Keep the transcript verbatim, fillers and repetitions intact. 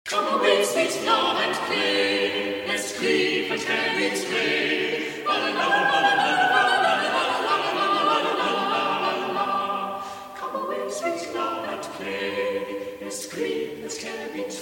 Come away, sweet love, and play. Let's grieve and carry its way. La la la la la la la la la la. Come away, sweet love, and play. Let's grieve, let's carry its